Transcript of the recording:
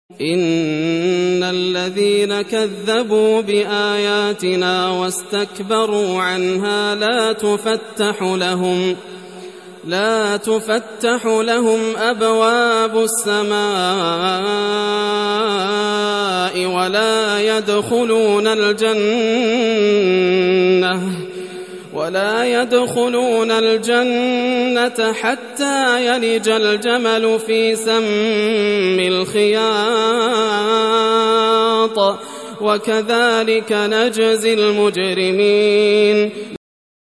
إن الذين كذبوا بآياتنا واستكبروا عنها لا تفتح لهم أبواب السماء ولا يدخلون الجنة حتى يلج الجمل في سم الخياط وكذلك نجزي المجرمين.